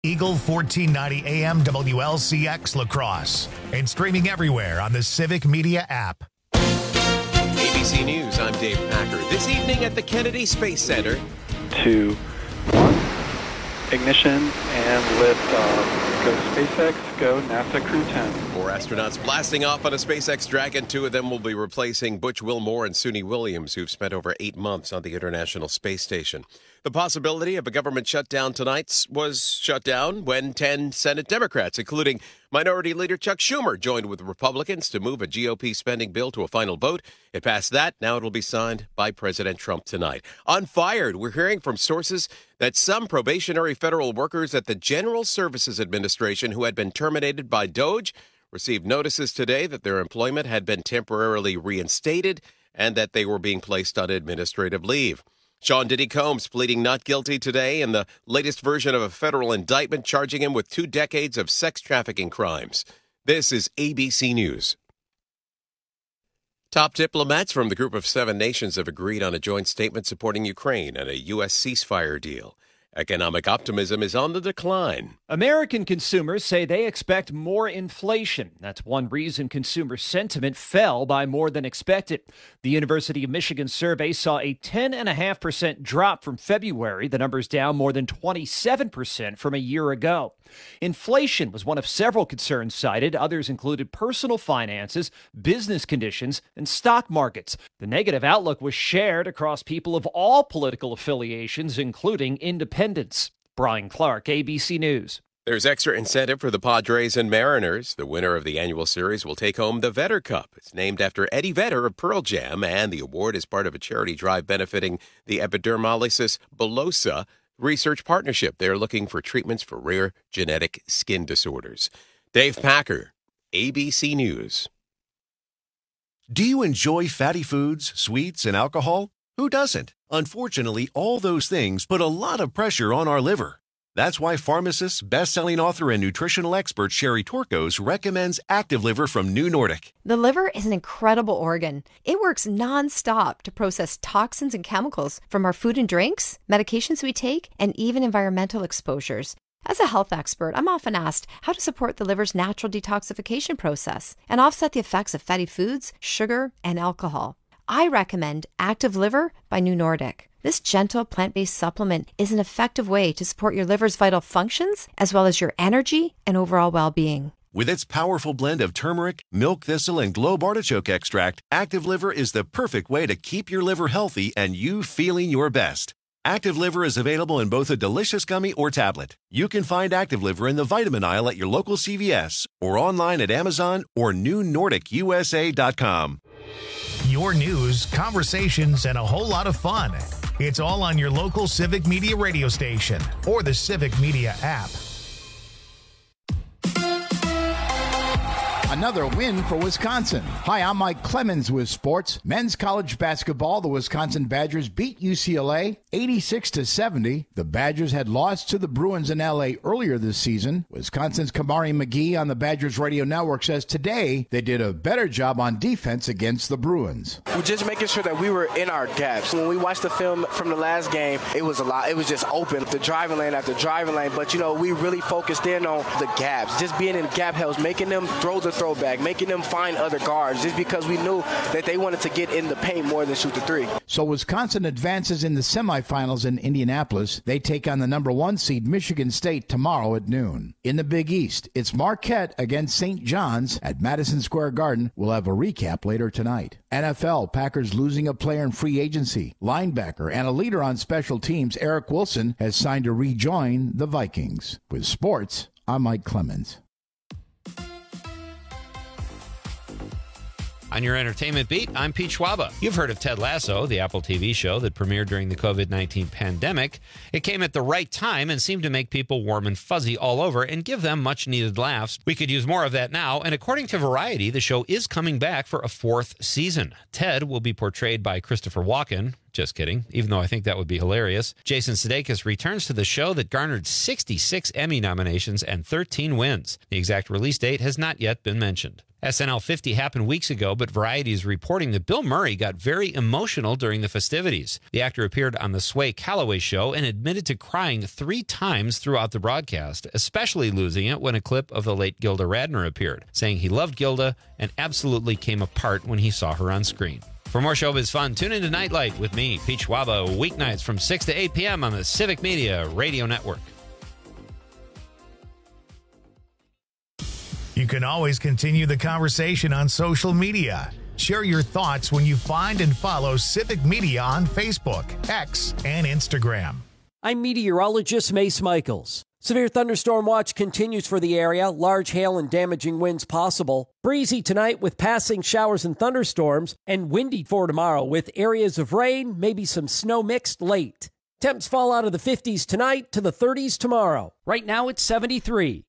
Eagle 1490 AM WLCX La Crosse and streaming everywhere on the Civic Media app. ABC News, I'm Dave Packer. This evening at the Kennedy Space Center. 2, 1, ignition and lift off. Go SpaceX, go NASA Crew 10. 4 astronauts blasting off on a SpaceX Dragon. 2 of them will be replacing Butch Wilmore and Suni Williams, who've spent over 8 months on the International Space Station. The possibility of a government shutdown tonight was shut down when 10 Senate Democrats, including Minority Leader Chuck Schumer, joined with Republicans to move a GOP spending bill to a final vote. It passed that. Now it will be signed by President Trump tonight. On Fired, we're hearing from sources that some probationary federal workers at the General Services Administration who had been terminated by DOJ received notices today that their employment had been temporarily reinstated and that they were being placed on administrative leave. Sean Diddy Combs pleading not guilty today in the latest version of a federal indictment charging him with 2 decades of sex trafficking crimes. This is ABC News. Top diplomats from the Group of 7 nations have agreed on a joint statement supporting Ukraine and a U.S. ceasefire deal. Economic optimism is on the decline. American consumers say they expect more inflation. That's one reason consumer sentiment fell by more than expected. The University of Michigan survey saw a 10.5% drop from February. The number's down more than 27% from a year ago. Inflation was one of several concerns cited. Others included personal finances, business conditions, and stock markets. The negative outlook was shared across people of all political affiliations, including independents. Brian Clark, ABC News. There's extra incentive for the Padres and Mariners. The winner of the annual series will take home the Vedder Cup. It's named after Eddie Vedder of Pearl Jam, and the award is part of a charity drive benefiting the epidermolysis bullosa research partnership. They're looking for treatments for rare genetic skin disorders. Dave Packer, ABC News. Do you enjoy fatty foods, sweets, and alcohol? Who doesn't? Unfortunately, all those things put a lot of pressure on our liver. That's why pharmacist, best-selling author, and nutritional expert Sherry Torkos recommends Active Liver from New Nordic. The liver is an incredible organ. It works nonstop to process toxins and chemicals from our food and drinks, medications we take, and even environmental exposures. As a health expert, I'm often asked how to support the liver's natural detoxification process and offset the effects of fatty foods, sugar, and alcohol. I recommend Active Liver by New Nordic. This gentle plant-based supplement is an effective way to support your liver's vital functions as well as your energy and overall well-being. With its powerful blend of turmeric, milk thistle, and globe artichoke extract, Active Liver is the perfect way to keep your liver healthy and you feeling your best. Active Liver is available in both a delicious gummy or tablet. You can find Active Liver in the vitamin aisle at your local CVS or online at Amazon or NewNordicUSA.com. Your news, conversations, and a whole lot of fun. It's all on your local Civic Media radio station or the Civic Media app. Another win for Wisconsin. Hi, I'm Mike Clemens with sports. Men's college basketball, the Wisconsin Badgers beat UCLA 86-70. The Badgers had lost to the Bruins in LA earlier this season. Wisconsin's Kamari McGee on the Badgers radio network says today they did a better job on defense against the Bruins. We're just making sure that we were in our gaps. When we watched the film from the last game, it was a lot. It was just open, the driving lane after driving lane. But, we really focused in on the gaps. Just being in gap helps, making them throw the throwback, making them find other guards, just because we knew that they wanted to get in the paint more than shoot the three. So Wisconsin advances in the semifinals in Indianapolis. They take on the number 1 seed Michigan State tomorrow at noon. In the Big East, it's Marquette against St. John's at Madison Square Garden. We'll have a recap later tonight. NFL, Packers losing a player in free agency. Linebacker and a leader on special teams, Eric Wilson, has signed to rejoin the Vikings. With sports, I'm Mike Clemens. On your entertainment beat, I'm Pete Schwaba. You've heard of Ted Lasso, the Apple TV show that premiered during the COVID-19 pandemic. It came at the right time and seemed to make people warm and fuzzy all over and give them much-needed laughs. We could use more of that now, and according to Variety, the show is coming back for a 4th season. Ted will be portrayed by Christopher Walken. Just kidding, even though I think that would be hilarious. Jason Sudeikis returns to the show that garnered 66 Emmy nominations and 13 wins. The exact release date has not yet been mentioned. SNL 50 happened weeks ago, but Variety is reporting that Bill Murray got very emotional during the festivities. The actor appeared on the Sway Calloway show and admitted to crying 3 times throughout the broadcast, especially losing it when a clip of the late Gilda Radner appeared, saying he loved Gilda and absolutely came apart when he saw her on screen. For more showbiz fun, tune into Nightlight with me, Pete Schwaba, weeknights from 6 to 8 p.m. on the Civic Media Radio Network. You can always continue the conversation on social media. Share your thoughts when you find and follow Civic Media on Facebook, X, and Instagram. I'm meteorologist Mace Michaels. Severe thunderstorm watch continues for the area. Large hail and damaging winds possible. Breezy tonight with passing showers and thunderstorms, and windy for tomorrow with areas of rain, maybe some snow mixed late. Temps fall out of the 50s tonight to the 30s tomorrow. Right now it's 73.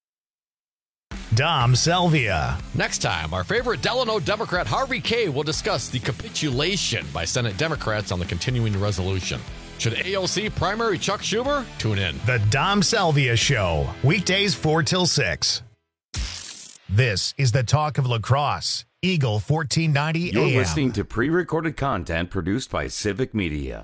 Dom Salvia. Next time, our favorite Delano Democrat Harvey Kaye will discuss the capitulation by Senate Democrats on the continuing resolution. Should AOC primary Chuck Schumer? Tune in. The Dom Salvia Show, weekdays 4 till 6. This is the talk of lacrosse. Eagle 1490 AM. You're listening to pre-recorded content produced by Civic Media.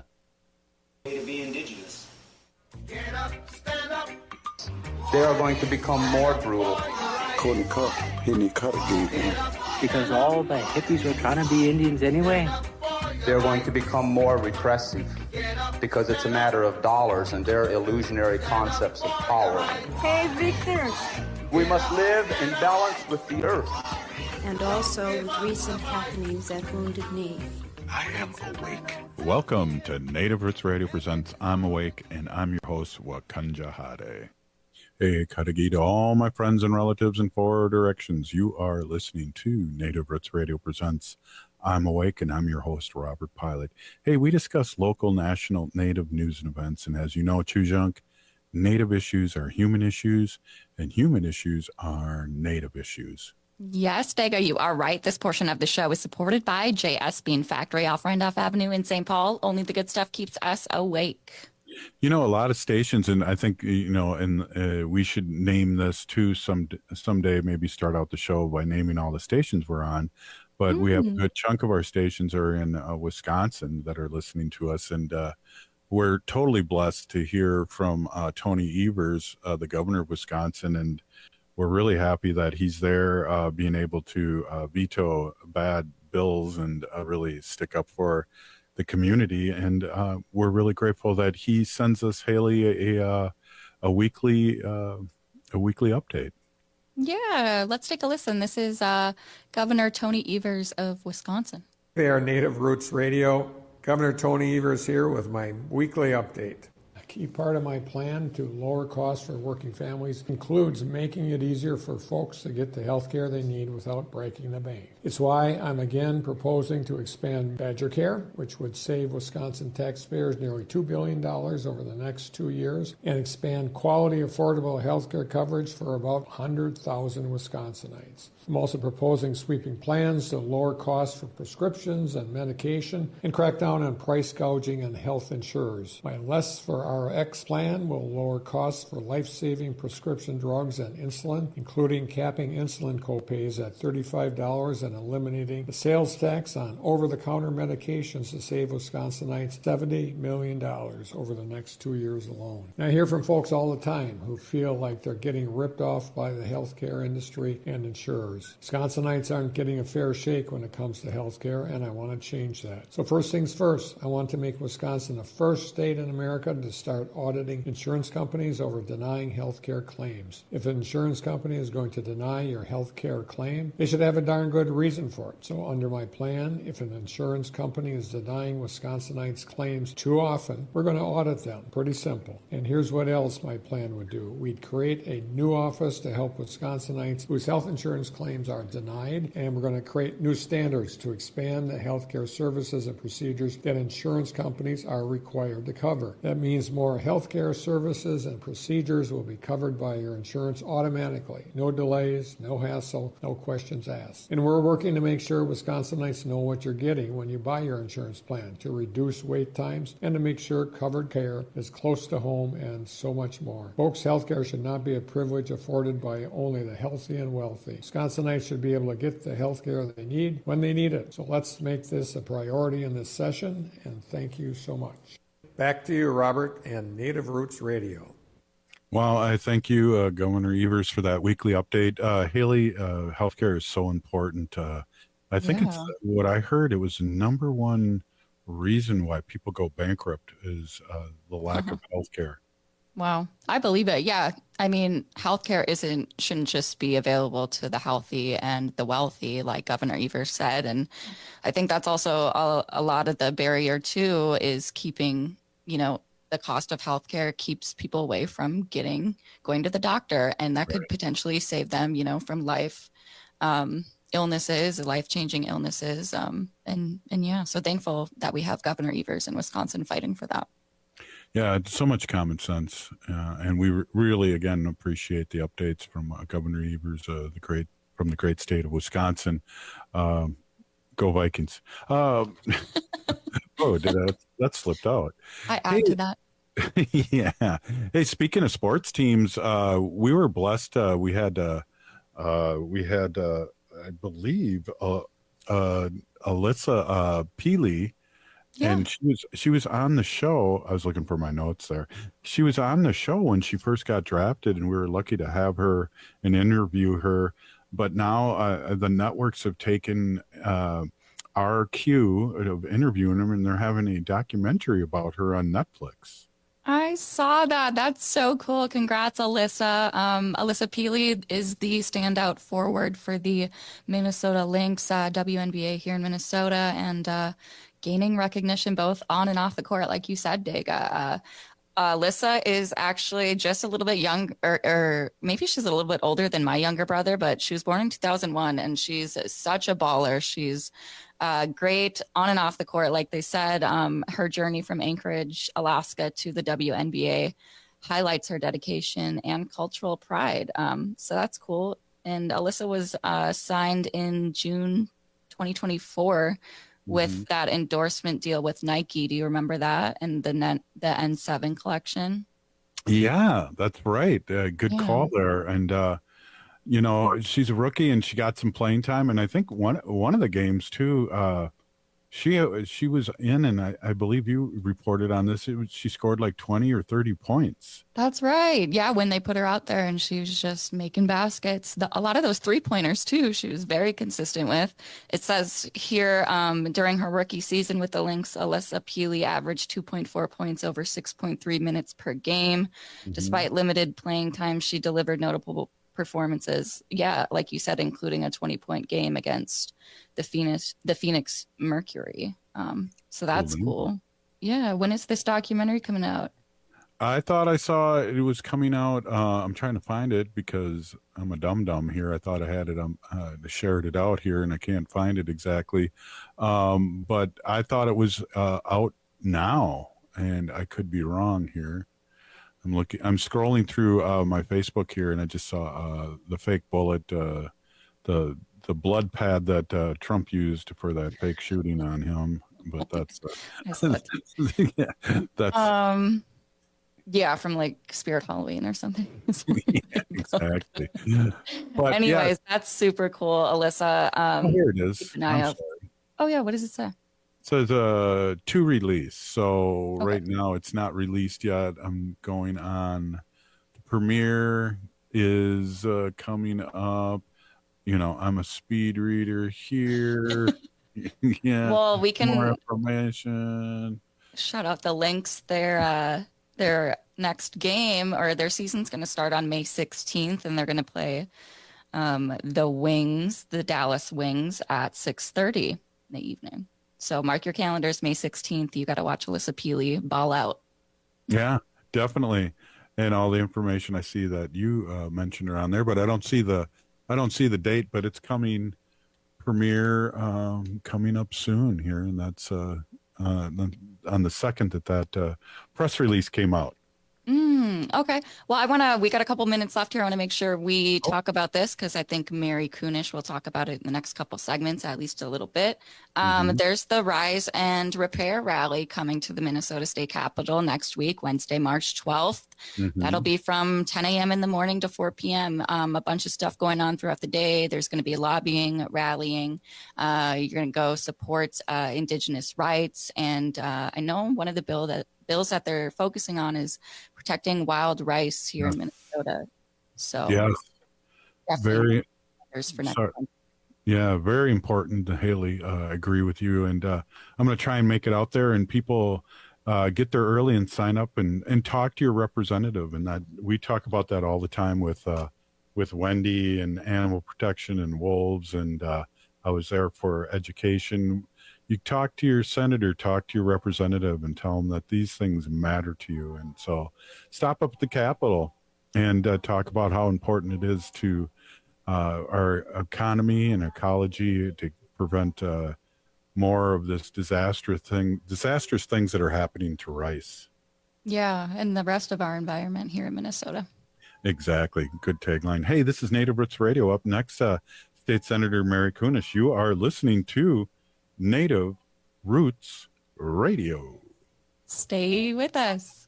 To be indigenous. Get up, stand up. They are going to become more brutal. Couldn't cut. He didn't cut again. Because all the hippies were trying to be Indians anyway. They're going to become more repressive because it's a matter of dollars and their illusionary concepts of power. Hey, Victor. We must live in balance with the earth. And also with recent happenings at Wounded Knee. I am awake. Welcome to Native Roots Radio presents I'm Awake, and I'm your host, Wakanja Hade. Hey, Katagi to all my friends and relatives in 4 directions. You are listening to Native Roots Radio presents I'm Awake, and I'm your host, Robert Pilot. Hey, we discuss local, national, Native news and events, and as you know, Chujunk, Native issues are human issues, and human issues are Native issues. Yes, Dago, you are right. This portion of the show is supported by JS Bean Factory off Randolph Avenue in St. Paul. Only the good stuff keeps us awake. You know, a lot of stations, and I think, you know, and we should name this too someday, maybe start out the show by naming all the stations we're on. But we have a good chunk of our stations are in Wisconsin that are listening to us. And we're totally blessed to hear from Tony Evers, the governor of Wisconsin. And we're really happy that he's there being able to veto bad bills and really stick up for the community. And we're really grateful that he sends us, Haley, a weekly update. Yeah, let's take a listen. This is Governor Tony Evers of Wisconsin. They are Native Roots Radio. Governor Tony Evers here with my weekly update. A key part of my plan to lower costs for working families includes making it easier for folks to get the health care they need without breaking the bank. It's why I'm again proposing to expand Badger Care, which would save Wisconsin taxpayers nearly $2 billion over the next 2 years, and expand quality, affordable health care coverage for about 100,000 Wisconsinites. I'm also proposing sweeping plans to lower costs for prescriptions and medication and crack down on price gouging on health insurers. My Less for RX plan will lower costs for life-saving prescription drugs and insulin, including capping insulin copays at $35 and eliminating the sales tax on over-the-counter medications to save Wisconsinites $70 million over the next 2 years alone. And I hear from folks all the time who feel like they're getting ripped off by the healthcare industry and insurers. Wisconsinites aren't getting a fair shake when it comes to health care, and I want to change that. So first things first, I want to make Wisconsin the first state in America to start auditing insurance companies over denying health care claims. If an insurance company is going to deny your health care claim, they should have a darn good reason for it. So under my plan, if an insurance company is denying Wisconsinites claims too often, we're going to audit them. Pretty simple. And here's what else my plan would do. We'd create a new office to help Wisconsinites whose health insurance claims are denied, and we're going to create new standards to expand the healthcare services and procedures that insurance companies are required to cover. That means more healthcare services and procedures will be covered by your insurance automatically. No delays, no hassle, no questions asked. And we're working to make sure Wisconsinites know what you're getting when you buy your insurance plan, to reduce wait times and to make sure covered care is close to home and so much more. Folks, healthcare should not be a privilege afforded by only the healthy and wealthy. Wisconsinites should be able to get the healthcare they need when they need it. So let's make this a priority in this session, and thank you so much. Back to you, Robert, and Native Roots Radio. Well, I thank you, Governor Evers, for that weekly update. Haley, healthcare is so important. I think it's what I heard. It was the number one reason why people go bankrupt is the lack of healthcare. Wow. I believe it. Yeah. I mean, healthcare shouldn't just be available to the healthy and the wealthy, like Governor Evers said. And I think that's also a lot of the barrier too, is keeping, the cost of healthcare keeps people away from going to the doctor, and that could potentially save them, from illnesses, life-changing illnesses. And yeah, so thankful that we have Governor Evers in Wisconsin fighting for that. Yeah, so much common sense, and we really again appreciate the updates from Governor Evers, from the great state of Wisconsin. Go Vikings! That slipped out. I add to that. Yeah. Hey, speaking of sports teams, we were blessed. We had I believe Alyssa Peely. Yeah. And she was on the show. I was looking for my notes there. She was on the show when she first got drafted, and we were lucky to have her and interview her. But now the networks have taken our cue of interviewing them, and they're having a documentary about her on Netflix. I saw that. That's so cool. Congrats, Alyssa. Alyssa Peely is the standout forward for the Minnesota Lynx, WNBA here in Minnesota, and gaining recognition both on and off the court, like you said, Dega. Alyssa is actually just a little bit young, or maybe she's a little bit older than my younger brother, but she was born in 2001, and she's such a baller. She's great on and off the court. Like they said, her journey from Anchorage, Alaska to the WNBA highlights her dedication and cultural pride. So that's cool. And Alyssa was signed in June 2024 with that endorsement deal with Nike. Do you remember that? And the N7 collection? Yeah, that's right. Good call there. And, she's a rookie and she got some playing time. And I think one of the games too, she was in, and I believe you reported on this. She scored like 20 or 30 points. That's right. Yeah, when they put her out there and she was just making baskets. A lot of those 3-pointers too, she was very consistent with. It says here during her rookie season with the Lynx, Alyssa Peely averaged 2.4 points over 6.3 minutes per game. Despite limited playing time, she delivered notable performances. Yeah, like you said, including a 20-point game against the Phoenix Mercury. So that's cool. Yeah. When is this documentary coming out? I thought I saw it was coming out. I'm trying to find it because I'm a dum-dum here. I thought I had it. Shared it out here, and I can't find it exactly. But I thought it was out now, and I could be wrong here. I'm scrolling through my Facebook here, and I just saw the fake bullet, the blood pad that Trump used for that fake shooting on him. But that's yeah, from like Spirit Halloween or something. Yeah, exactly. But anyways, that's super cool, Alyssa. Here it is. Keep an eye out. Oh yeah, what does it say? Says to release. So right now it's not released yet. I'm going on. The premiere is coming up. I'm a speed reader here. Yeah. Well, we can more information. Shout out the Lynx. Their next game or their season's going to start on May 16th, and they're going to play the Dallas Wings at 6:30 in the evening. So mark your calendars, May 16th. You got to watch Alyssa Peely ball out. Yeah, definitely. And all the information I see that you mentioned around there, but I don't see the date, but it's premiere coming up soon here. And that's, on the second that press release came out. Okay. Well, we got a couple minutes left here. I want to make sure we talk about this because I think Mary Kunesh will talk about it in the next couple segments, at least a little bit. There's the Rise and Repair rally coming to the Minnesota State Capitol next week, Wednesday, March 12th. That'll be from 10 a.m. in the morning to 4 p.m. A bunch of stuff going on throughout the day. There's going to be lobbying, rallying. You're going to go support Indigenous rights. And I know one of the bills that they're focusing on is protecting wild rice here in Minnesota. So very for very important, Haley. Agree with you, and I'm going to try and make it out there, and people get there early and sign up and talk to your representative. And that we talk about that all the time with Wendy and animal protection and wolves, and I was there for education. You talk to your senator, talk to your representative, and tell them that these things matter to you. And so stop up at the Capitol and talk about how important it is to our economy and ecology to prevent more of this disastrous things that are happening to rice. Yeah, and the rest of our environment here in Minnesota. Exactly. Good tagline. Hey, this is Native Roots Radio. Up next, State Senator Mary Kunesh. You are listening to Native Roots Radio. Stay with us.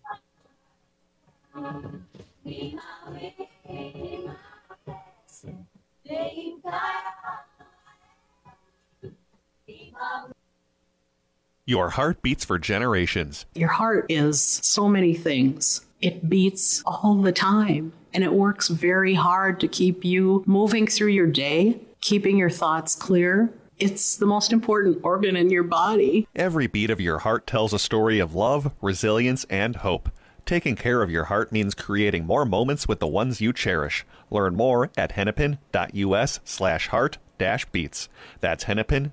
Your heart beats for generations. Your heart is so many things. It beats all the time, and it works very hard to keep you moving through your day, keeping your thoughts clear. It's the most important organ in your body. Every beat of your heart tells a story of love, resilience, and hope. Taking care of your heart means creating more moments with the ones you cherish. Learn more at hennepin.us/heart-beats. That's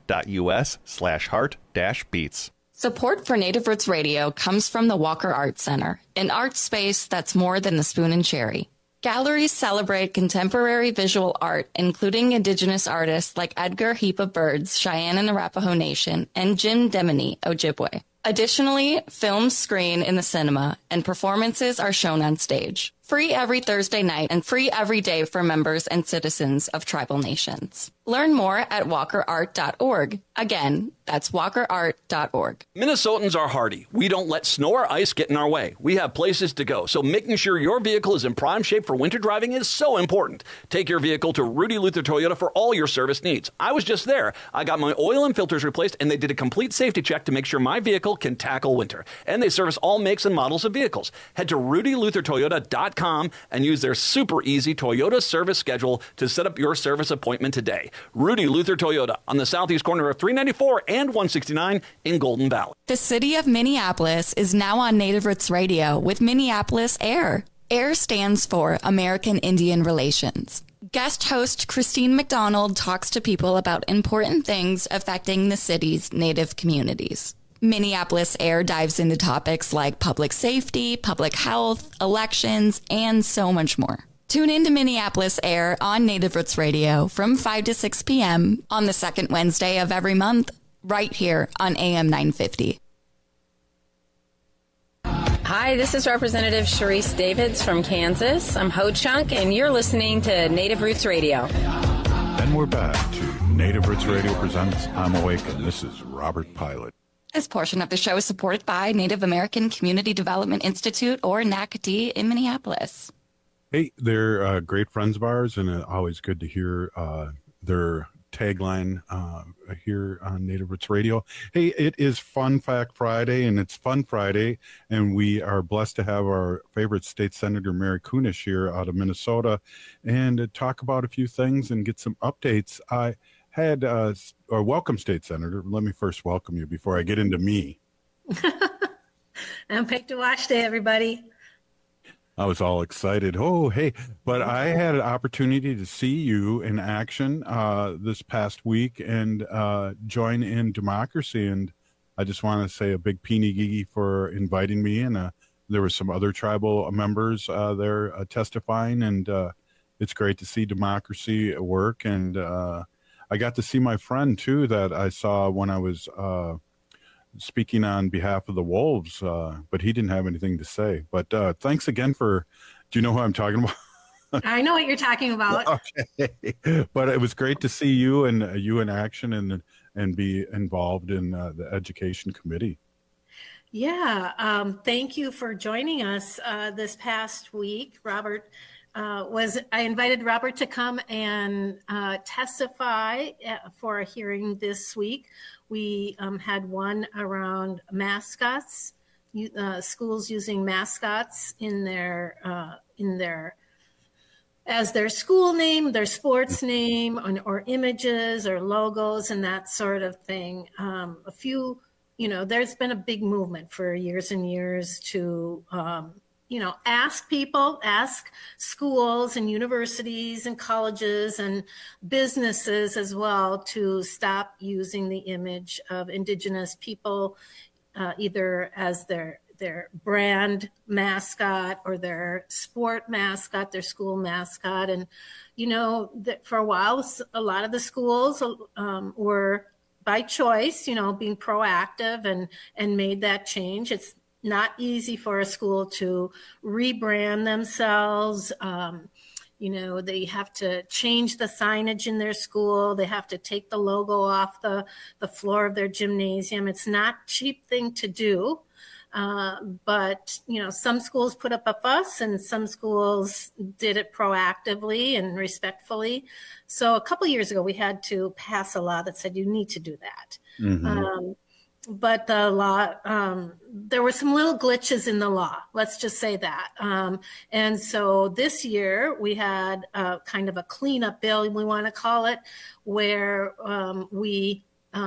hennepin.us/heart-beats. Support for Native Roots Radio comes from the Walker Art Center, an art space that's more than the spoon and cherry. Galleries celebrate contemporary visual art, including Indigenous artists like Edgar Heap of Birds, Cheyenne and Arapaho Nation, and Jim Demini, Ojibwe. Additionally, films screen in the cinema, and performances are shown on stage. Free every Thursday night and free every day for members and citizens of tribal nations. Learn more at walkerart.org. Again, that's walkerart.org. Minnesotans are hardy. We don't let snow or ice get in our way. We have places to go, so making sure your vehicle is in prime shape for winter driving is so important. Take your vehicle to Rudy Luther Toyota for all your service needs. I was just there. I got my oil and filters replaced, and they did a complete safety check to make sure my vehicle can tackle winter. And they service all makes and models of vehicles. Head to rudyluthertoyota.com and use their super easy Toyota service schedule to set up your service appointment today. Rudy Luther Toyota on the southeast corner of 394 and 169 in Golden Valley. The city of Minneapolis is now on Native Roots Radio with Minneapolis AIR. AIR stands for American Indian Relations. Guest host Christine McDonald talks to people about important things affecting the city's Native communities. Minneapolis AIR dives into topics like public safety, public health, elections, and so much more. Tune in to Minneapolis AIR on Native Roots Radio from 5 to 6 p.m. on the second Wednesday of every month, right here on AM 950. Hi, this is Representative Sharice Davids from Kansas. I'm Ho Chunk, and you're listening to Native Roots Radio. And we're back to Native Roots Radio presents I'm Awake, and this is Robert Pilot. This portion of the show is supported by Native American Community Development Institute, or NACD, in Minneapolis. Hey, they're great friends of ours, and always good to hear their tagline here on Native Roots Radio. Hey, it is Fun Fact Friday, and it's Fun Friday, and we are blessed to have our favorite state senator, Mary Kunesh, here out of Minnesota, and talk about a few things and get some updates. I had welcome, State Senator. Let me first welcome you before I get into me. I'm picked to watch day, everybody. I was all excited. Oh, hey, but I had an opportunity to see you in action this past week and join in democracy. And I just want to say a big peeny gigi for inviting me. And there were some other tribal members there testifying. And it's great to see democracy at work. And I got to see my friend, too, that I saw when I was speaking on behalf of the Wolves, but he didn't have anything to say. But thanks again do you know who I'm talking about? I know what you're talking about. Okay. But it was great to see you in action and be involved in the education committee. Yeah. Thank you for joining us this past week. Robert, I invited Robert to come and testify for a hearing this week. We had one around mascots, schools using mascots in their as their school name, their sports name, or images or logos and that sort of thing. There's been a big movement for years and years to, ask schools and universities and colleges and businesses as well to stop using the image of Indigenous people, either as their brand mascot or their sport mascot, their school mascot. And, for a while, a lot of the schools were by choice, being proactive and made that change. It's not easy for a school to rebrand themselves. They have to change the signage in their school. They have to take the logo off the floor of their gymnasium. It's not a cheap thing to do. But some schools put up a fuss and some schools did it proactively and respectfully. So a couple of years ago, we had to pass a law that said you need to do that. Mm-hmm. But the law, there were some little glitches in the law. Let's just say that. And so this year we had kind of a cleanup bill, we want to call it, where we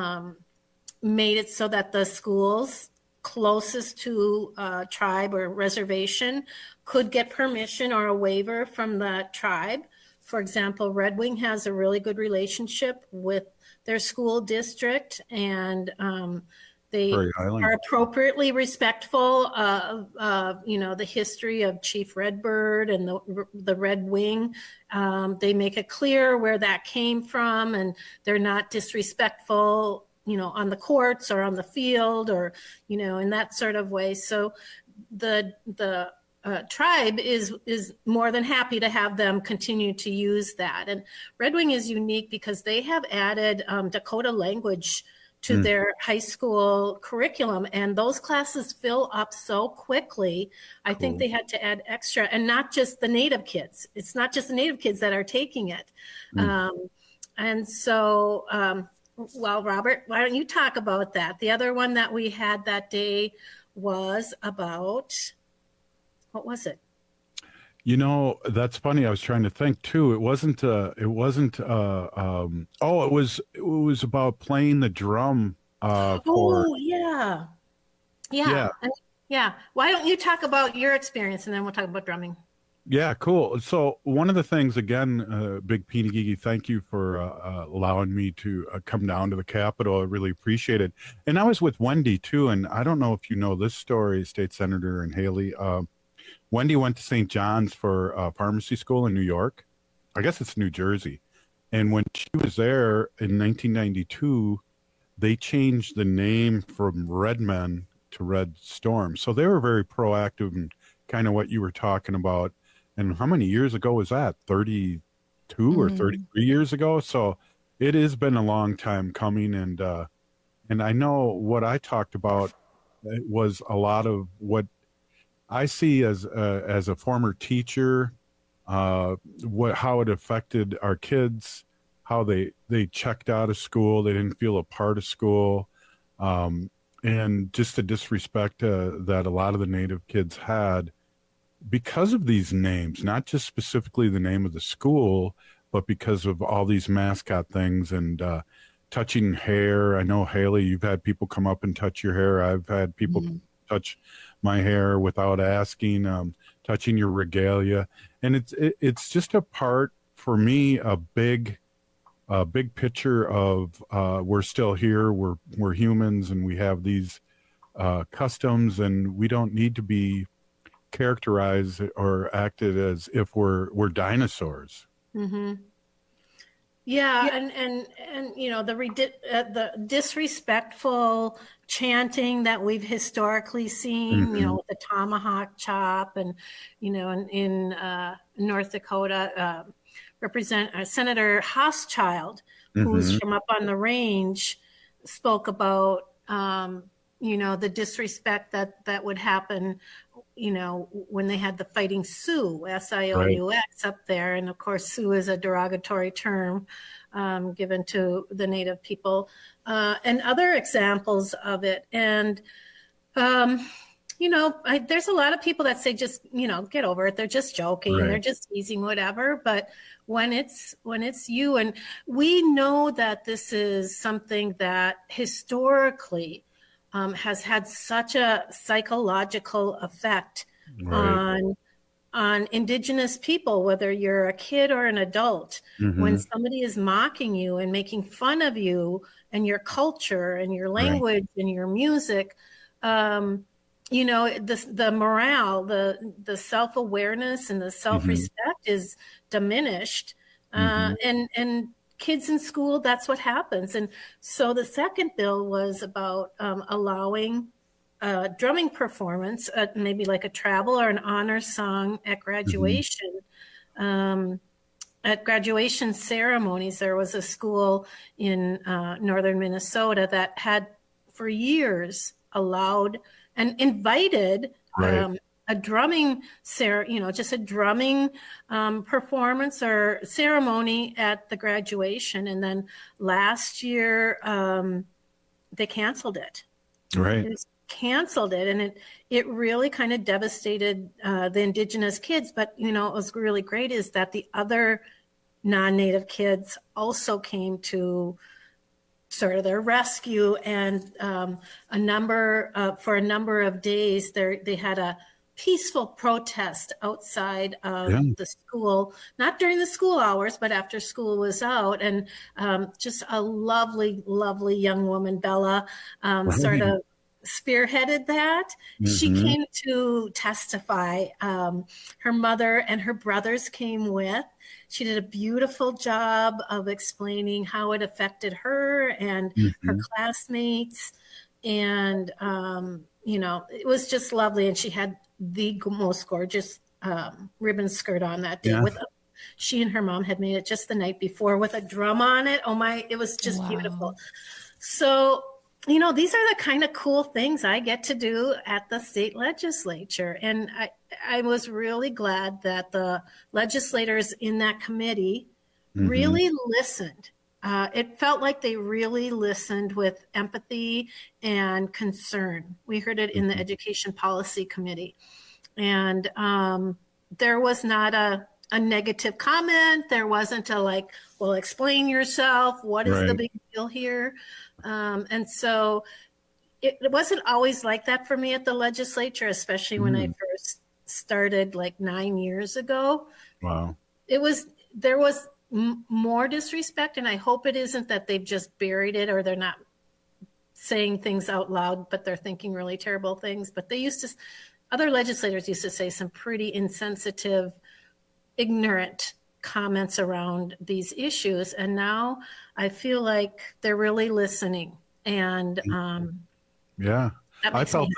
made it so that the schools closest to tribe or reservation could get permission or a waiver from the tribe. For example, Red Wing has a really good relationship with their school district, and they are appropriately respectful of the history of Chief Redbird and the Red Wing. They make it clear where that came from, and they're not disrespectful on the courts or on the field or, in that sort of way. So the tribe is more than happy to have them continue to use that. And Red Wing is unique because they have added Dakota language to their high school curriculum, and those classes fill up so quickly. I think they had to add extra, and not just the Native kids. It's not just the Native kids that are taking it. And so, well, Robert, why don't you talk about that? The other one that we had that day was about, what was it? That's funny. I was trying to think too. It was about playing the drum. Yeah. Why don't you talk about your experience and then we'll talk about drumming. Yeah, cool. So one of the things, again, Big Peeny Gigi, thank you for allowing me to come down to the Capitol. I really appreciate it. And I was with Wendy, too, and I don't know if you know this story, State Senator and Haley. Wendy went to St. John's for pharmacy school in New York. I guess it's New Jersey. And when she was there in 1992, they changed the name from Red Men to Red Storm. So they were very proactive and kind of what you were talking about. And how many years ago was that? 32 or 33 years ago? So it has been a long time coming. And I know what I talked about was a lot of what I see as a former teacher, how it affected our kids, how they checked out of school, they didn't feel a part of school, and just the disrespect that a lot of the Native kids had because of these names, not just specifically the name of the school, but because of all these mascot things and touching hair. I know, Haley, you've had people come up and touch your hair. I've had people touch my hair without asking, touching your regalia. And it's just a part, for me, a big picture of we're still here, we're humans, and we have these customs, and we don't need to be characterized or acted as if we're dinosaurs. Mm-hmm. Yeah, and you know, the disrespectful chanting that we've historically seen, you know, with the tomahawk chop, and you know, in North Dakota, Senator Hochschild, who's from up on the range, spoke about you know, the disrespect that would happen, you know, when they had the Fighting Sioux, S-I-O-U-X, up there. And of course, Sioux is a derogatory term given to the Native people, and other examples of it. And, you know, there's a lot of people that say, just, you know, get over it. They're just joking. They're just teasing, whatever. But when it's you, and we know that this is something that historically has had such a psychological effect on Indigenous people, whether you're a kid or an adult. When somebody is mocking you and making fun of you and your culture and your language and your music, you know, the morale, the self-awareness and the self-respect is diminished. And kids in school, that's what happens. And so the second bill was about allowing drumming performance, maybe like a travel or an honor song at graduation. At graduation ceremonies, there was a school in northern Minnesota that had for years allowed and invited a drumming, you know, just a drumming performance or ceremony at the graduation. And then last year, they canceled it. Canceled it. And it really kind of devastated the Indigenous kids. But, you know, what was really great is that the other non-Native kids also came to sort of their rescue. And for a number of days, they had a peaceful protest outside of the school, not during the school hours, but after school was out. And just a lovely, lovely young woman, Bella, sort of spearheaded that. She came to testify. Her mother and her brothers came with. She did a beautiful job of explaining how it affected her and her classmates. And, you know, it was just lovely. And she had the most gorgeous ribbon skirt on that day. She and her mom had made it just the night before with a drum on it. Oh my, it was just beautiful. So, you know, these are the kind of cool things I get to do at the state legislature. And I was really glad that the legislators in that committee really listened. It felt like they really listened with empathy and concern. We heard it in the Education Policy Committee. And there was not a negative comment. There wasn't a like, well, explain yourself. What is the big deal here? And so it wasn't always like that for me at the legislature, especially when I first started like 9 years ago. Wow. There was more disrespect, and I hope it isn't that they've just buried it or they're not saying things out loud, but they're thinking really terrible things. But other legislators used to say some pretty insensitive, ignorant comments around these issues. And now I feel like they're really listening. And I felt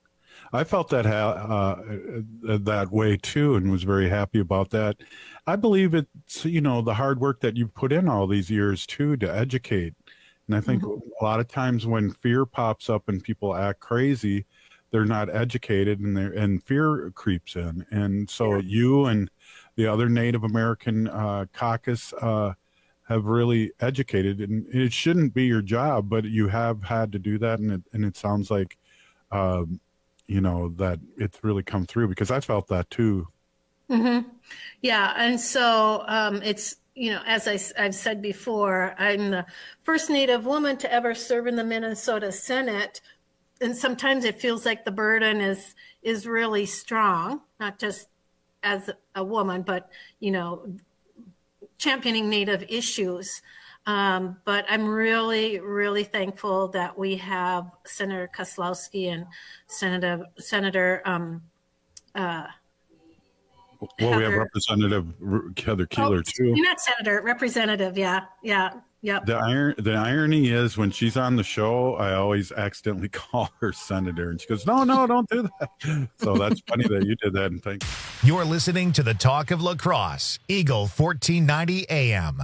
that way too, and was very happy about that. I believe it's, you know, the hard work that you've put in all these years too to educate. And I think a lot of times when fear pops up and people act crazy, they're not educated, and fear creeps in. And so you and the other Native American caucus have really educated, and it shouldn't be your job, but you have had to do that. And it sounds like, you know, that it's really come through, because I felt that too. Yeah. And so it's, you know, as I've said before, I'm the first Native woman to ever serve in the Minnesota Senate. And sometimes it feels like the burden is really strong, not just as a woman, but, you know, championing Native issues. But I'm really, really thankful that we have Senator Kozlowski and Senator Well, we have Representative Heather Keeler, too. Not Senator, Representative, yeah. Yep. The irony is when she's on the show, I always accidentally call her Senator, and she goes, no, don't do that. So that's funny that you did that, and thank you. You're listening to the Talk of Lacrosse, Eagle 1490 AM.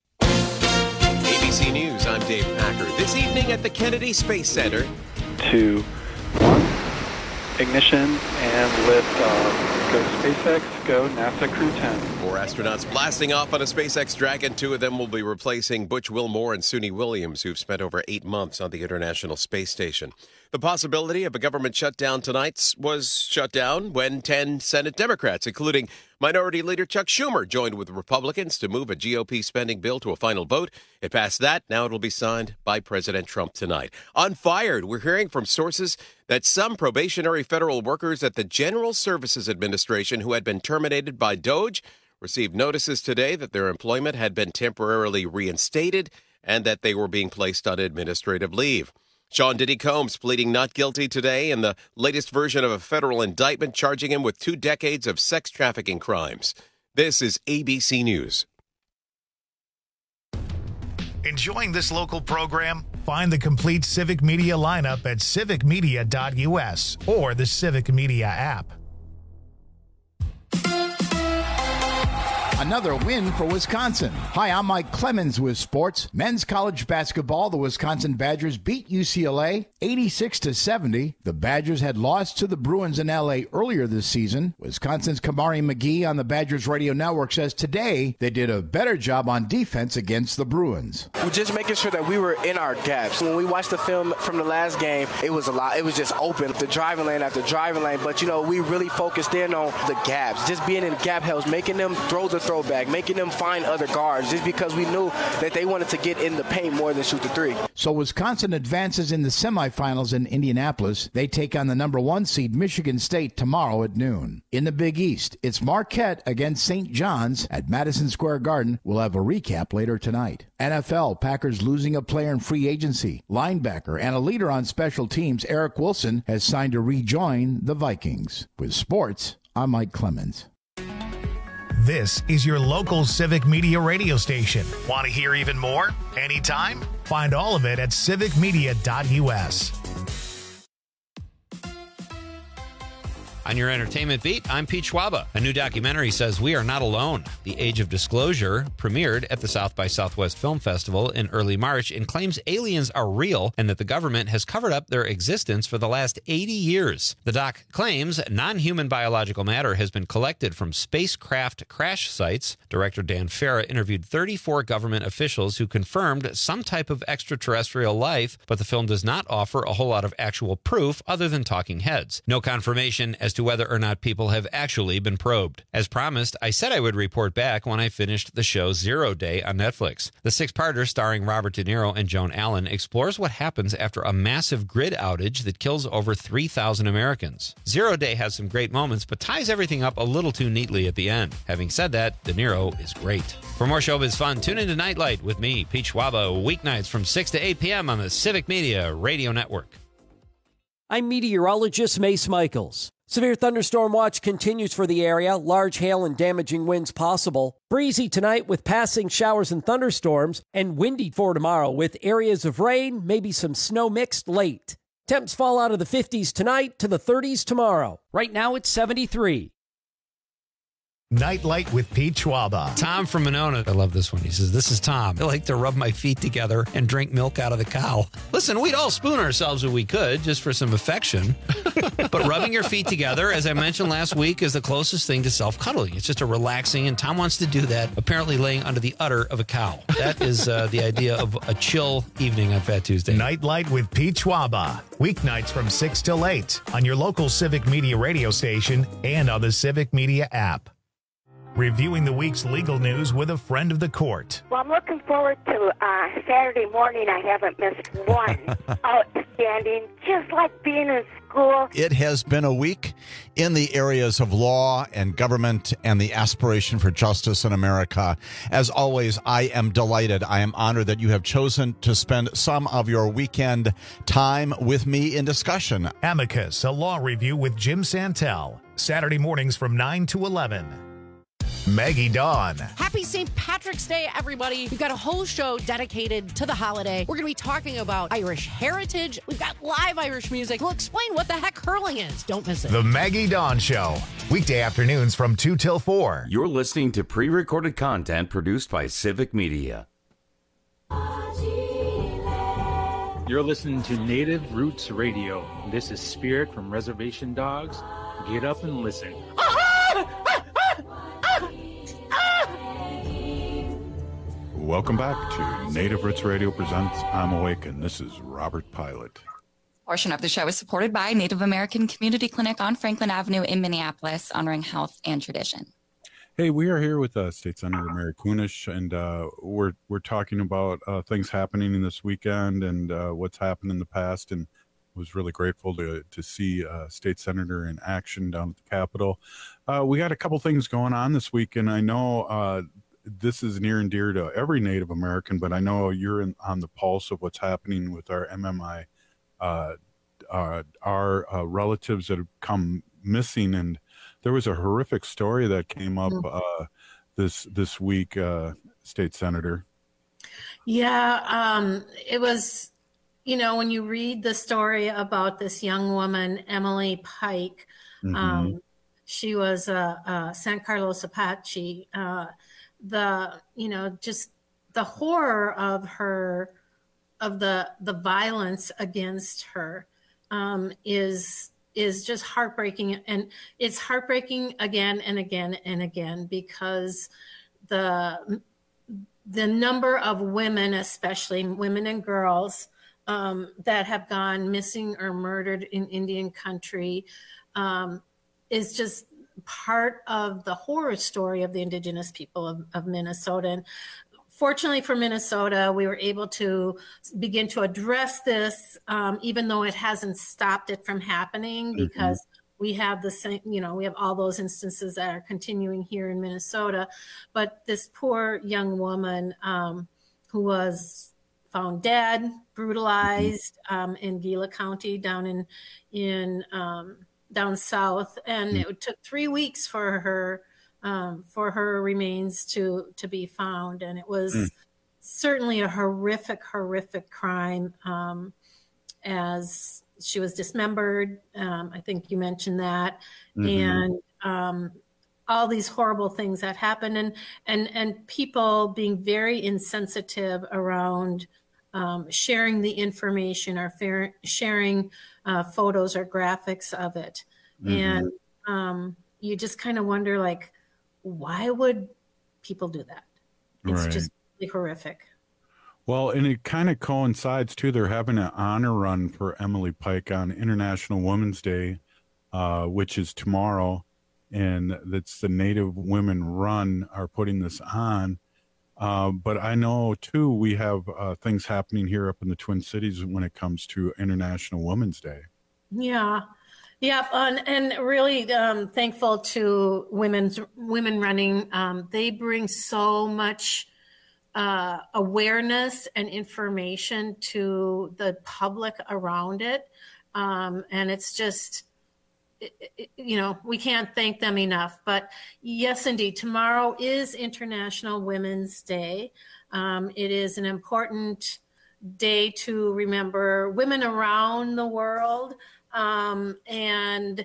ABC News, I'm Dave Packer. This evening at the Kennedy Space Center. 2, 1, ignition and lift off. Go SpaceX, go NASA Crew 10. 4 astronauts blasting off on a SpaceX Dragon. 2 of them will be replacing Butch Wilmore and Suni Williams, who've spent over 8 months on the International Space Station. The possibility of a government shutdown tonight was shut down when 10 Senate Democrats, including Minority Leader Chuck Schumer, joined with Republicans to move a GOP spending bill to a final vote. It passed that. Now it will be signed by President Trump tonight. On Fired, we're hearing from sources that some probationary federal workers at the General Services Administration who had been terminated by DOJ received notices today that their employment had been temporarily reinstated and that they were being placed on administrative leave. Sean Diddy Combs pleading not guilty today in the latest version of a federal indictment charging him with 2 decades of sex trafficking crimes. This is ABC News. Enjoying this local program? Find the complete Civic Media lineup at civicmedia.us or the Civic Media app. Another win for Wisconsin. Hi, I'm Mike Clemens with sports. Men's college basketball, the Wisconsin Badgers beat UCLA 86-70. The Badgers had lost to the Bruins in LA earlier this season. Wisconsin's Kamari McGee on the Badgers radio network says today they did a better job on defense against the Bruins. We're just making sure that we were in our gaps. When we watched the film from the last game, it was a lot. It was just open, the driving lane after driving lane. But, we really focused in on the gaps. Just being in gap helps, making them throw the throwback, making them find other guards, just because we knew that they wanted to get in the paint more than shoot the three. So Wisconsin advances in the semifinals in Indianapolis. They take on the number 1 seed Michigan State tomorrow at noon. In the Big East, it's Marquette against St. John's at Madison Square Garden. We'll have a recap later tonight. NFL, Packers losing a player in free agency. Linebacker and a leader on special teams, Eric Wilson, has signed to rejoin the Vikings. With sports, I'm Mike Clemens. This is your local Civic Media radio station. Want to hear even more? Anytime? Find all of it at civicmedia.us. On your entertainment beat, I'm Pete Schwaba. A new documentary says we are not alone. The Age of Disclosure premiered at the South by Southwest Film Festival in early March and claims aliens are real and that the government has covered up their existence for the last 80 years. The doc claims non-human biological matter has been collected from spacecraft crash sites. Director Dan Farah interviewed 34 government officials who confirmed some type of extraterrestrial life, but the film does not offer a whole lot of actual proof other than talking heads. No confirmation as to whether or not people have actually been probed. As promised, I said I would report back when I finished the show 0 Day on Netflix. The 6-parter starring Robert De Niro and Joan Allen explores what happens after a massive grid outage that kills over 3,000 Americans. 0 Day has some great moments, but ties everything up a little too neatly at the end. Having said that, De Niro is great. For more showbiz fun, tune into Nightlight with me, Pete Schwaba, weeknights from 6 to 8 p.m. on the Civic Media Radio Network. I'm meteorologist Mace Michaels. Severe thunderstorm watch continues for the area. Large hail and damaging winds possible. Breezy tonight with passing showers and thunderstorms, and windy for tomorrow with areas of rain, maybe some snow mixed late. Temps fall out of the 50s tonight to the 30s tomorrow. Right now it's 73. Nightlight with Pete Schwaba. Tom from Monona. I love this one. He says, this is Tom. I like to rub my feet together and drink milk out of the cow. Listen, we'd all spoon ourselves if we could, just for some affection. But rubbing your feet together, as I mentioned last week, is the closest thing to self-cuddling. It's just a relaxing, and Tom wants to do that, apparently laying under the udder of a cow. That is the idea of a chill evening on Fat Tuesday. Nightlight with Pete Schwaba. Weeknights from 6 till 8 on your local Civic Media radio station and on the Civic Media app. Reviewing the week's legal news with a friend of the court. Well, I'm looking forward to Saturday morning. I haven't missed one. Outstanding, just like being in school. It has been a week in the areas of law and government and the aspiration for justice in America. As always, I am delighted. I am honored that you have chosen to spend some of your weekend time with me in discussion. Amicus, a law review with Jim Santel. Saturday mornings from 9 to 11. Maggie Dawn. Happy St. Patrick's Day, everybody. We've got a whole show dedicated to the holiday. We're going to be talking about Irish heritage. We've got live Irish music. We'll explain what the heck hurling is. Don't miss it. The Maggie Dawn Show. Weekday afternoons from 2 till 4. You're listening to pre-recorded content produced by Civic Media. You're listening to Native Roots Radio. This is Spirit from Reservation Dogs. Get up and listen. Welcome back to Native Roots Radio presents I'm Awake, and this is Robert Pilot. Portion of the show is supported by Native American Community Clinic on Franklin Avenue in Minneapolis, honoring health and tradition. Hey, we are here with State Senator Mary Kunesh, and we're talking about things happening in this weekend and what's happened in the past, and was really grateful to see State Senator in action down at the Capitol. We got a couple things going on this week, and I know this is near and dear to every Native American, but I know you're on the pulse of what's happening with our MMI, our relatives that have come missing. And there was a horrific story that came up this week, State Senator. Yeah, it was, when you read the story about this young woman, Emily Pike, she was San Carlos Apache. Just the horror of her, of the violence against her, is just heartbreaking. And it's heartbreaking again and again and again, because the number of women, especially women and girls, that have gone missing or murdered in Indian country, is just part of the horror story of the Indigenous people of Minnesota. And fortunately for Minnesota, we were able to begin to address this, even though it hasn't stopped it from happening, because we have the same, we have all those instances that are continuing here in Minnesota. But this poor young woman who was found dead, brutalized in Gila County down down south, and it took 3 weeks for her remains to be found, and it was certainly a horrific crime, as she was dismembered. I think you mentioned that, and all these horrible things that happened, and people being very insensitive around sharing the information or sharing photos or graphics of it. And you just kind of wonder, like, why would people do that? It's just really horrific. Well, and it kind of coincides too. They're having an honor run for Emily Pike on International Women's Day, which is tomorrow. And that's the Native Women Run are putting this on. But I know, too, we have things happening here up in the Twin Cities when it comes to International Women's Day. Yeah. And really thankful to women running. They bring so much awareness and information to the public around it. And it's just, we can't thank them enough. But yes, indeed, tomorrow is International Women's Day. It is an important day to remember women around the world, and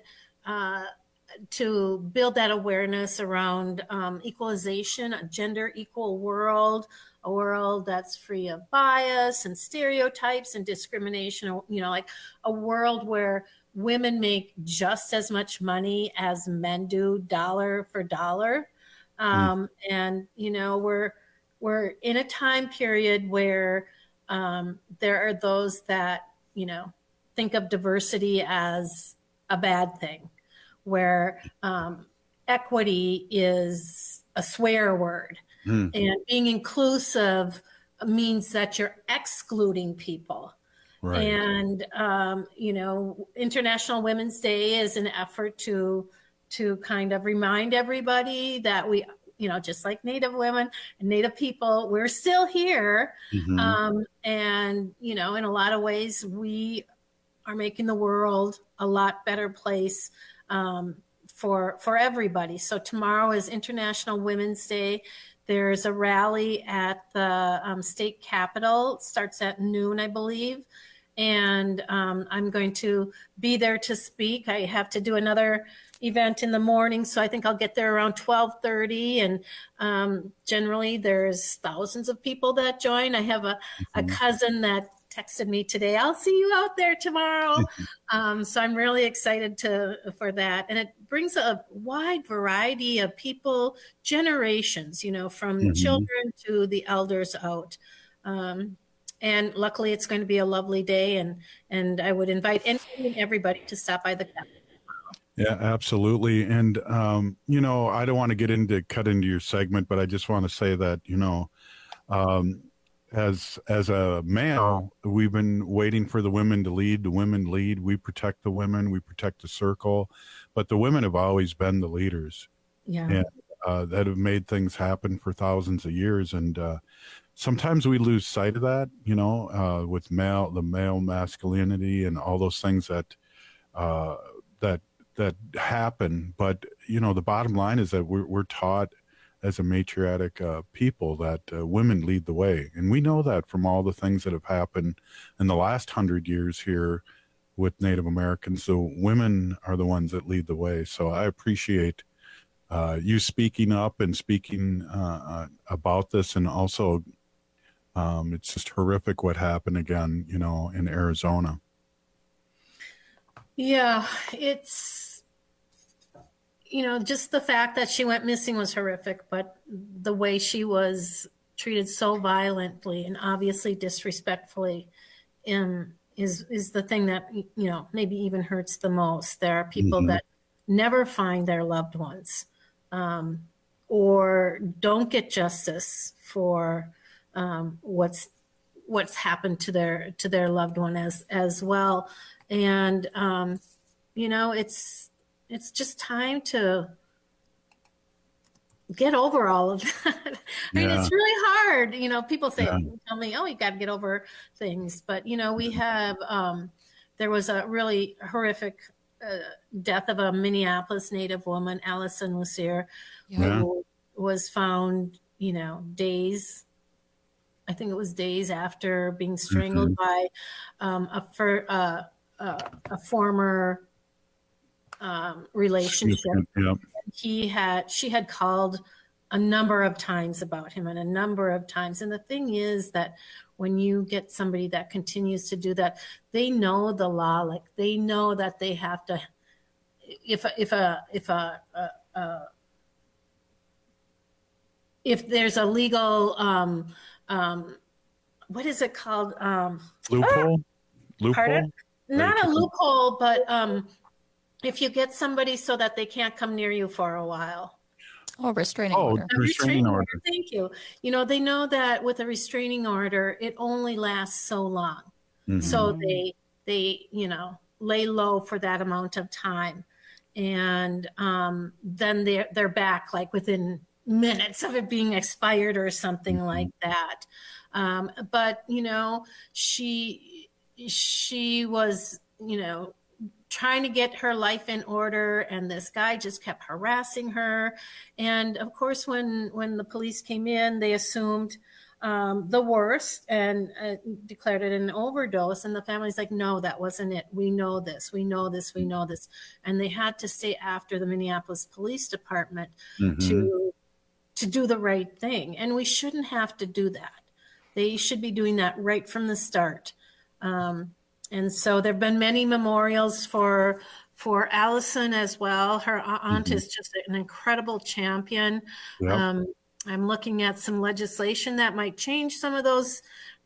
to build that awareness around equalization, a gender equal world, a world that's free of bias and stereotypes and discrimination, like a world where women make just as much money as men do, dollar for dollar. And, we're in a time period where there are those that, think of diversity as a bad thing, where equity is a swear word. And being inclusive means that you're excluding people. Right. And, International Women's Day is an effort to kind of remind everybody that we, just like Native women and Native people, we're still here. And, in a lot of ways, we are making the world a lot better place for everybody. So tomorrow is International Women's Day. There's a rally at the state capitol. It starts at noon, I believe. And I'm going to be there to speak. I have to do another event in the morning, so I think I'll get there around 12:30. And generally, there's thousands of people that join. I have a cousin that texted me today, "I'll see you out there tomorrow." So I'm really excited for that. And it brings a wide variety of people, generations, from children to the elders out. And luckily, it's going to be a lovely day, and I would invite everybody to stop by the Capitol. Yeah, absolutely. And I don't want to cut into your segment, but I just want to say that as a male, we've been waiting for the women to lead. The women lead. We protect the women. We protect the circle, but the women have always been the leaders. Yeah, and that have made things happen for thousands of years, and sometimes we lose sight of that, with the male masculinity and all those things that happen. But, the bottom line is that we're taught as a matriarchic people that women lead the way. And we know that from all the things that have happened in the last 100 years here with Native Americans. So women are the ones that lead the way. So I appreciate you speaking up and speaking about this. And also, it's just horrific what happened again, in Arizona. Yeah, it's, just the fact that she went missing was horrific, but the way she was treated so violently and obviously disrespectfully is the thing that, maybe even hurts the most. There are people that never find their loved ones or don't get justice for what's happened to their loved one as well. And it's just time to get over all of that. I mean, it's really hard. People tell me, "Oh, you got to get over things," but we have there was a really horrific death of a Minneapolis Native woman, Allison Lucier, who was found, days after being strangled by a former relationship. Yep. She had called a number of times about him, and the thing is that when you get somebody that continues to do that, they know the law. Like, they know that they have to, if there's a legal what is it called, loophole? Pardon? Not a loophole, but if you get somebody so that they can't come near you for a while. Oh, restraining order. Restraining order. Thank you. They know that with a restraining order, it only lasts so long. So they lay low for that amount of time. And then they're back like within minutes of it being expired or something like that. But, she was, trying to get her life in order, and this guy just kept harassing her. And of course, when the police came in, they assumed the worst and declared it an overdose. And the family's like, "No, that wasn't it. We know this. We know this. We know this." And they had to stay after the Minneapolis Police Department to do the right thing. And we shouldn't have to do that. They should be doing that right from the start. And so there have been many memorials for Allison as well. Her aunt is just an incredible champion. Yep. I'm looking at some legislation that might change some of those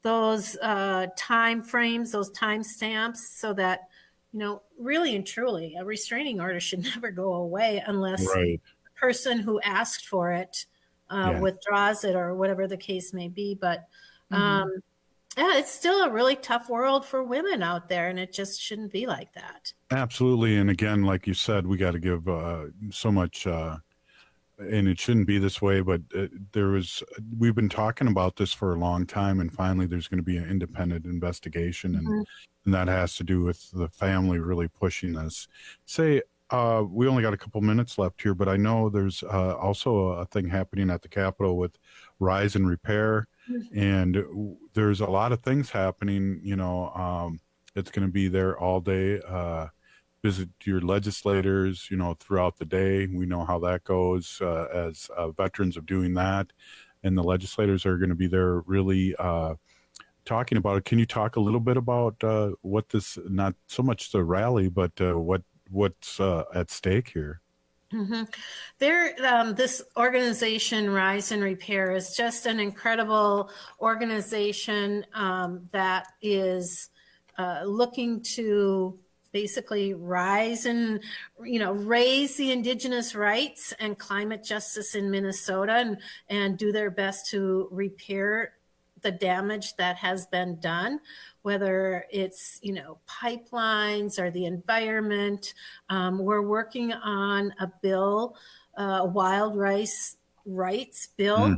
time frames, those time stamps, so that, really and truly, a restraining order should never go away unless the person who asked for it withdraws it or whatever the case may be. But it's still a really tough world for women out there, and it just shouldn't be like that. Absolutely. And again, like you said, we got to give so much, and it shouldn't be this way, but we've been talking about this for a long time, and finally there's going to be an independent investigation, and that has to do with the family really pushing this. we only got a couple minutes left here, but I know there's also a thing happening at the Capitol with Rise and Repair, and there's a lot of things happening. It's going to be there all day. Visit your legislators, throughout the day. We know how that goes as veterans of doing that, and the legislators are going to be there really talking about it. Can you talk a little bit about what this, not so much the rally, but what's at stake here? Mm-hmm. This organization, Rise and Repair, is just an incredible organization that is looking to basically rise and, raise the indigenous rights and climate justice in Minnesota and do their best to repair the damage that has been done, whether it's, pipelines or the environment. We're working on a bill, wild rice rights bill,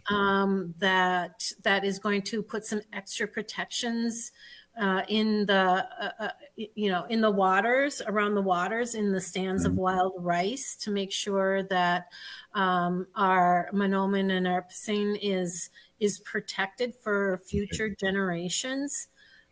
that is going to put some extra protections in the in the waters, around the waters, in the stands of wild rice, to make sure that our Mahnomen and our Pising is protected for future generations.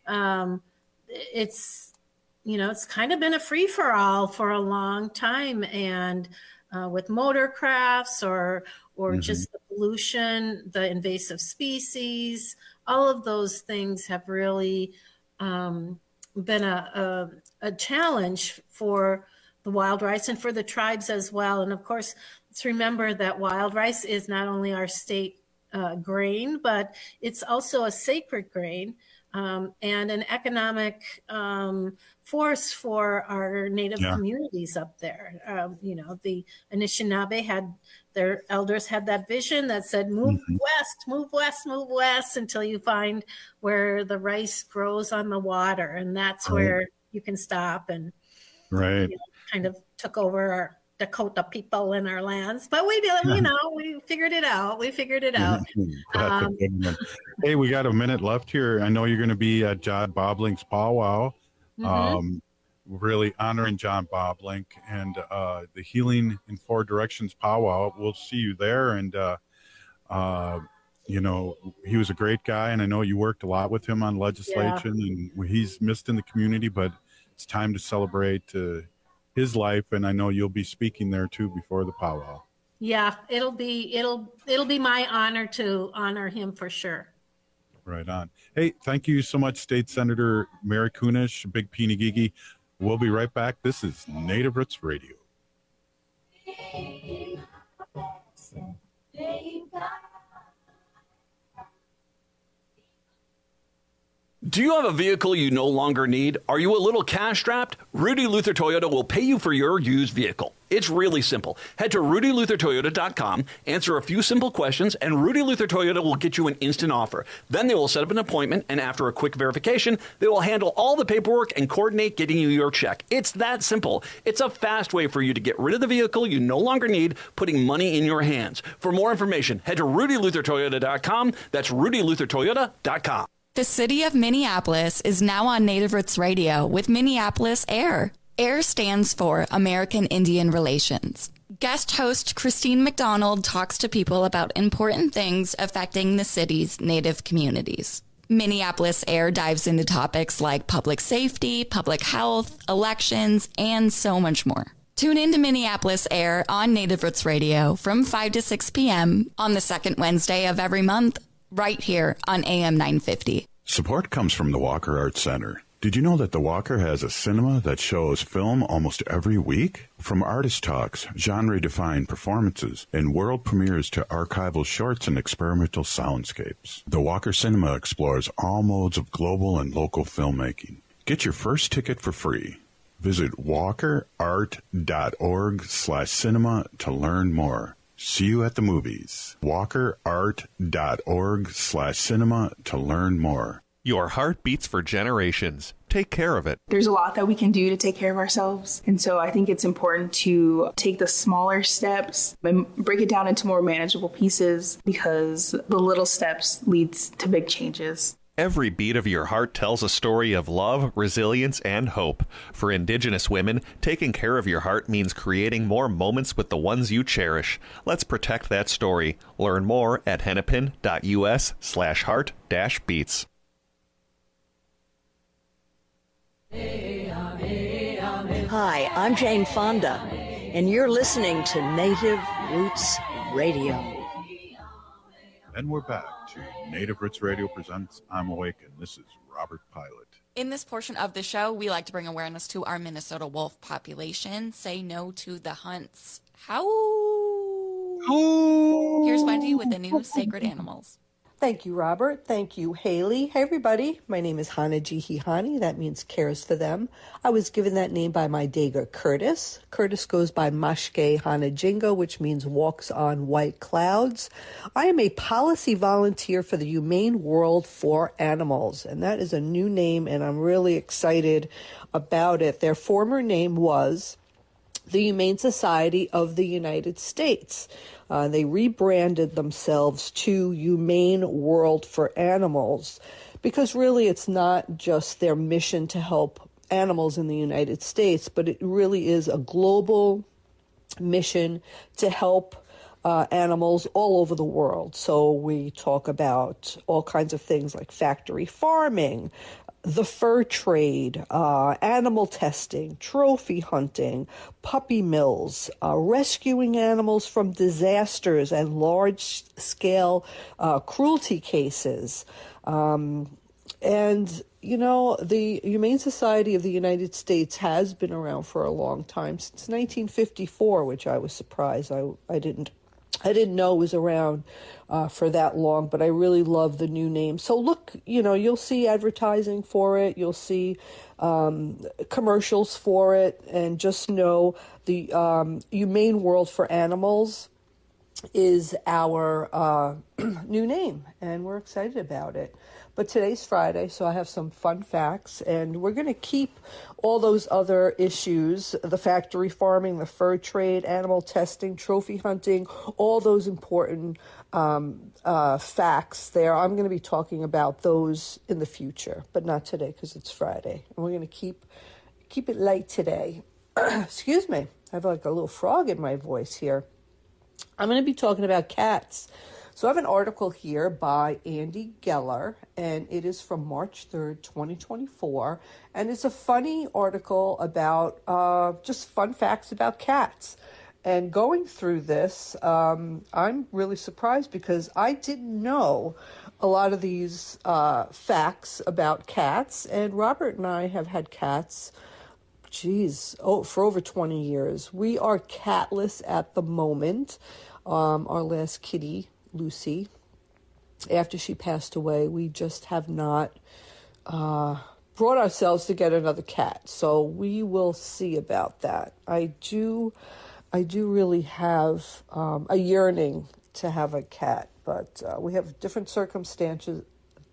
It's kind of been a free for all for a long time, and with motor crafts or just the pollution, the invasive species, all of those things have really been a challenge for the wild rice and for the tribes as well. And of course, let's remember that wild rice is not only our state grain, but it's also a sacred grain and an economic force for our Native communities up there. The Anishinaabe their elders had that vision that said, move west, move west, move west, until you find where the rice grows on the water. And that's where you can stop. And kind of took over our Dakota people in our lands. But we did, we figured it out. Hey, we got a minute left here. I know you're going to be at John Boblink's powwow. Really honoring John Boblink and the Healing in Four Directions powwow. We'll see you there. And, he was a great guy. And I know you worked a lot with him on legislation, and he's missed in the community, but it's time to celebrate his life. And I know you'll be speaking there too before the powwow. Yeah, it'll be my honor to honor him for sure. Right on. Hey, thank you so much, State Senator Mary Kunesh, Big Peenagigi. We'll be right back. This is Native Roots Radio. Do you have a vehicle you no longer need? Are you a little cash strapped? Rudy Luther Toyota will pay you for your used vehicle. It's really simple. Head to rudyluthertoyota.com, answer a few simple questions, and Rudy Luther Toyota will get you an instant offer. Then they will set up an appointment, and after a quick verification, they will handle all the paperwork and coordinate getting you your check. It's that simple. It's a fast way for you to get rid of the vehicle you no longer need, putting money in your hands. For more information, head to rudyluthertoyota.com. That's rudyluthertoyota.com. The city of Minneapolis is now on Native Roots Radio with Minneapolis AIR. AIR stands for American Indian Relations. Guest host Christine McDonald talks to people about important things affecting the city's Native communities. Minneapolis AIR dives into topics like public safety, public health, elections, and so much more. Tune in to Minneapolis AIR on Native Roots Radio from 5 to 6 p.m. on the second Wednesday of every month, right here on AM 950. Support comes from the Walker Arts Center. Did you know that the Walker has a cinema that shows film almost every week? From artist talks, genre-defined performances, and world premieres to archival shorts and experimental soundscapes, the Walker Cinema explores all modes of global and local filmmaking. Get your first ticket for free. Visit walkerart.org/cinema to learn more. See you at the movies. walkerart.org/cinema to learn more. Your heart beats for generations. Take care of it. There's a lot that we can do to take care of ourselves. And so I think it's important to take the smaller steps and break it down into more manageable pieces, because the little steps leads to big changes. Every beat of your heart tells a story of love, resilience, and hope. For Indigenous women, taking care of your heart means creating more moments with the ones you cherish. Let's protect that story. Learn more at hennepin.us/heart-beats. Hi, I'm Jane Fonda, and you're listening to Native Roots Radio. And we're back to Native Roots Radio presents I'm Awake, and this is Robert Pilot. In this portion of the show, we like to bring awareness to our Minnesota wolf population. Say no to the hunts. How? Here's Wendy with the new Sacred Animals. Thank you, Robert. Thank you, Haley. Hey, everybody. My name is Hana-Jihihani. That means cares for them. I was given that name by my Dega, Curtis. Curtis goes by Mashke Hana-Jingo, which means walks on white clouds. I am a policy volunteer for the Humane World for Animals, and that is a new name, and I'm really excited about it. Their former name was the Humane Society of the United States. They rebranded themselves to Humane World for Animals because really it's not just their mission to help animals in the United States, but it really is a global mission to help animals all over the world. So we talk about all kinds of things like factory farming, the fur trade, animal testing, trophy hunting, puppy mills, rescuing animals from disasters and large-scale cruelty cases. And, you know, the Humane Society of the United States has been around for a long time, since 1954, which I was surprised. I didn't know it was around for that long, but I really love the new name. So look, you know, you'll see advertising for it. You'll see commercials for it. And just know the Humane World for Animals is our new name, and we're excited about it. But today's Friday, so I have some fun facts, and we're going to keep all those other issues, the factory farming, the fur trade, animal testing, trophy hunting, all those important facts there. I'm going to be talking about those in the future, but not today because it's Friday. And we're going to keep it light today. Excuse me. I have like a little frog in my voice here. I'm going to be talking about cats. So I have an article here by Andy Geller, and it is from March 3rd, 2024. And it's a funny article about just fun facts about cats. And going through this, I'm really surprised because I didn't know a lot of these facts about cats. And Robert and I have had cats, for over 20 years. We are catless at the moment. Our last kitty, Lucy, after she passed away, we just have not brought ourselves to get another cat. So we will see about that. I do really have a yearning to have a cat, but we have different circumstances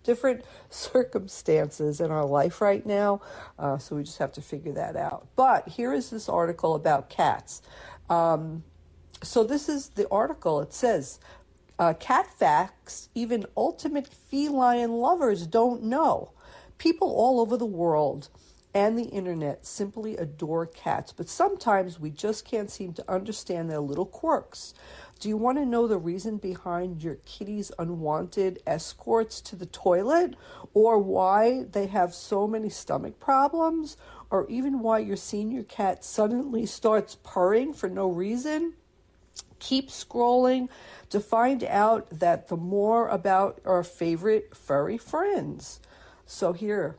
in our life right now, so we just have to figure that out. But here is this article about cats. So this is the article. It says, cat facts even ultimate feline lovers don't know. People all over the world and the internet simply adore cats, but sometimes we just can't seem to understand their little quirks. Do you want to know the reason behind your kitty's unwanted escorts to the toilet, or why they have so many stomach problems, or even why your senior cat suddenly starts purring for no reason? Keep scrolling to find out that the more about our favorite furry friends. So here,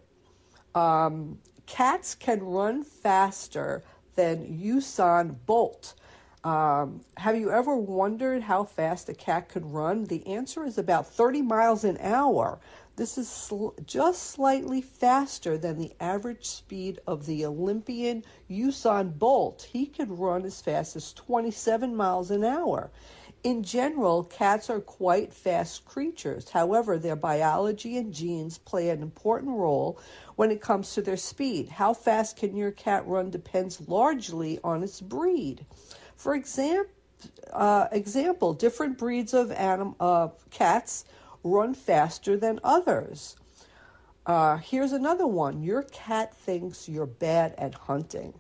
cats can run faster than Usain Bolt. Have you ever wondered how fast a cat could run? The answer is about 30 miles an hour. This is just slightly faster than the average speed of the Olympian Usain Bolt. He could run as fast as 27 miles an hour. In general, cats are quite fast creatures. However, their biology and genes play an important role when it comes to their speed. How fast can your cat run depends largely on its breed. For example, different breeds of cats run faster than others. Here's another one. Your cat thinks you're bad at hunting.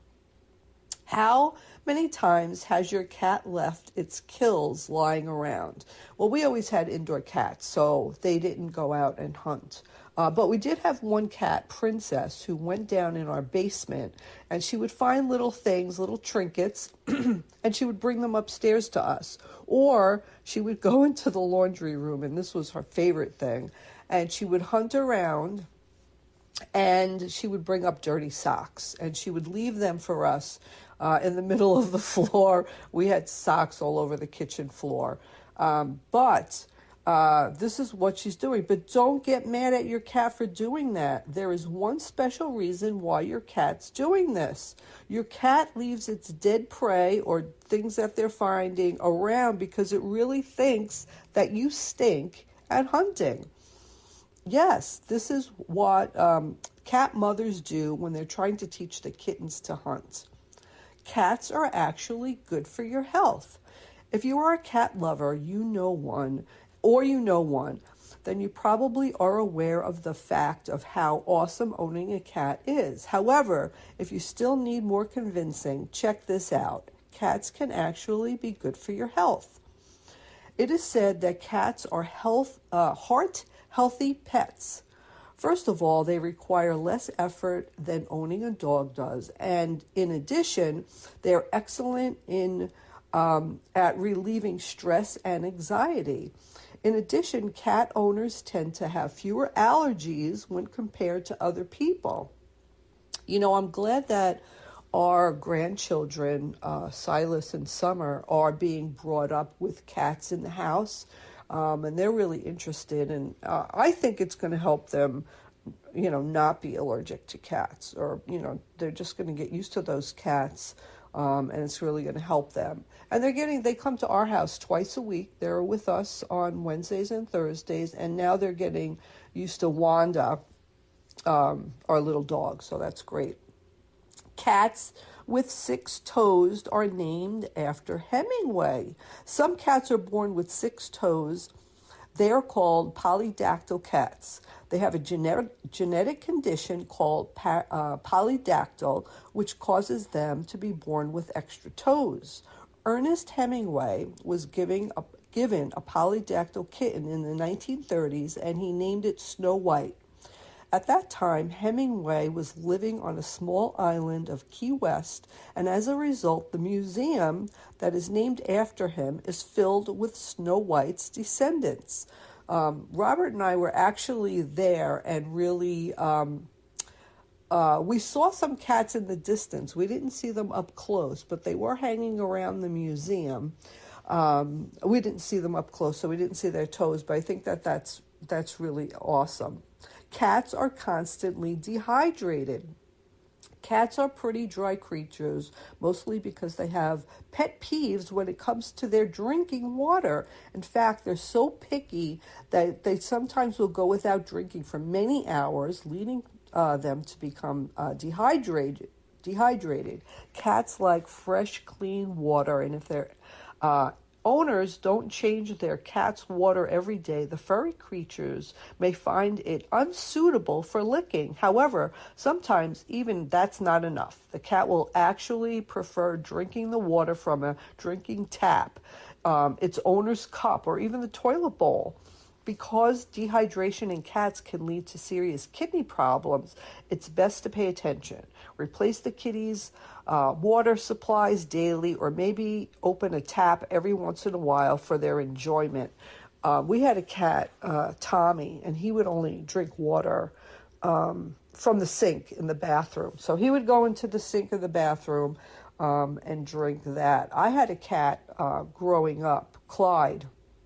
How many times has your cat left its kills lying around? Well, we always had indoor cats, so they didn't go out and hunt. But we did have one cat, Princess, who went down in our basement, and she would find little things, little trinkets, and she would bring them upstairs to us. Or she would go into the laundry room, and this was her favorite thing, and she would hunt around, and she would bring up dirty socks, and she would leave them for us in the middle of the floor. We had socks all over the kitchen floor. But this is what she's doing. But don't get mad at your cat for doing that. There is one special reason why your cat's doing this. Your cat leaves its dead prey or things that they're finding around because it really thinks that you stink at hunting. Yes, this is what cat mothers do when they're trying to teach the kittens to hunt. Cats are actually good for your health. If you are a cat lover, you know one, then you probably are aware of the fact of how awesome owning a cat is. However, if you still need more convincing, check this out. Cats can actually be good for your health. It is said that cats are heart-healthy pets. First of all, they require less effort than owning a dog does. And in addition, they're excellent at relieving stress and anxiety. In addition, cat owners tend to have fewer allergies when compared to other people. You know, I'm glad that our grandchildren, Silas and Summer, are being brought up with cats in the house. And they're really interested, and I think it's going to help them, not be allergic to cats, or, they're just going to get used to those cats, and it's really going to help them. And they come to our house twice a week. They're with us on Wednesdays and Thursdays, and now they're getting used to Wanda, our little dog, so that's great. Cats with 6 toes are named after Hemingway. Some cats are born with 6 toes. They are called polydactyl cats. They have a genetic condition called polydactyl, which causes them to be born with extra toes. Ernest Hemingway was given a polydactyl kitten in the 1930s, and he named it Snow White. At that time, Hemingway was living on a small island of Key West, and as a result, the museum that is named after him is filled with Snow White's descendants. Robert and I were actually there and really, we saw some cats in the distance. We didn't see them up close, but they were hanging around the museum. We didn't see them up close, so we didn't see their toes, but I think that's really awesome. Cats are constantly dehydrated. Cats are pretty dry creatures, mostly because they have pet peeves when it comes to their drinking water. In fact, they're so picky that they sometimes will go without drinking for many hours, leading them to become dehydrated. Cats like fresh, clean water, and if their owners don't change their cat's water every day, the furry creatures may find it unsuitable for licking. However, sometimes even that's not enough. The cat will actually prefer drinking the water from a drinking tap, its owner's cup, or even the toilet bowl. Because dehydration in cats can lead to serious kidney problems, it's best to pay attention. Replace the kitty's water supplies daily, or maybe open a tap every once in a while for their enjoyment. We had a cat, Tommy, and he would only drink water from the sink in the bathroom. So he would go into the sink of the bathroom and drink that. I had a cat growing up, Clyde.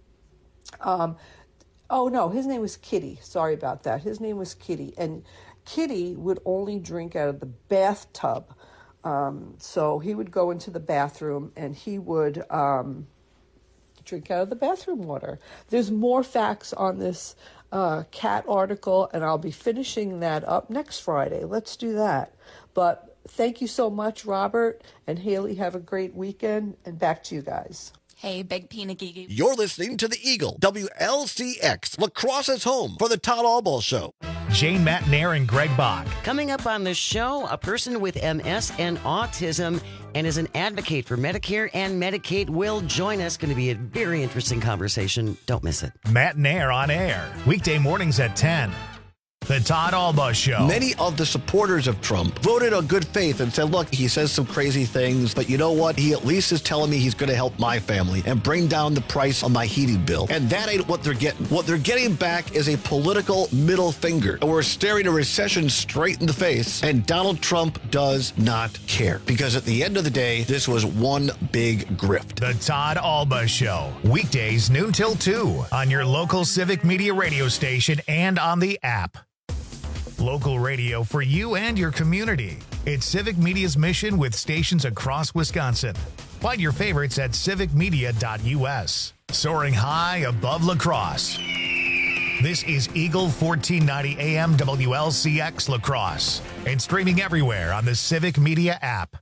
Oh, no, his name was Kitty. Sorry about that. His name was Kitty. And Kitty would only drink out of the bathtub. So he would go into the bathroom and he would drink out of the bathroom water. There's more facts on this cat article, and I'll be finishing that up next Friday. Let's do that. But thank you so much, Robert and Haley. Have a great weekend, and back to you guys. Hey, Big Peanut Geeky. You're listening to The Eagle, WLCX, La Crosse's home for the Todd Albaugh Show. Jane Matnair and Greg Bach. Coming up on the show, a person with MS and autism and is an advocate for Medicare and Medicaid will join us. Going to be a very interesting conversation. Don't miss it. Matnair on air, weekday mornings at 10. The Todd Alba Show. Many of the supporters of Trump voted on good faith and said, look, he says some crazy things, but you know what? He at least is telling me he's going to help my family and bring down the price on my heating bill. And that ain't what they're getting. What they're getting back is a political middle finger. And we're staring a recession straight in the face, and Donald Trump does not care. Because at the end of the day, this was one big grift. The Todd Alba Show. Weekdays noon till 2 on your local Civic Media radio station and on the app. Local radio for you and your community. It's Civic Media's mission with stations across Wisconsin. Find your favorites at civicmedia.us. Soaring high above La Crosse. This is Eagle 1490 AM WLCX La Crosse. And streaming everywhere on the Civic Media app.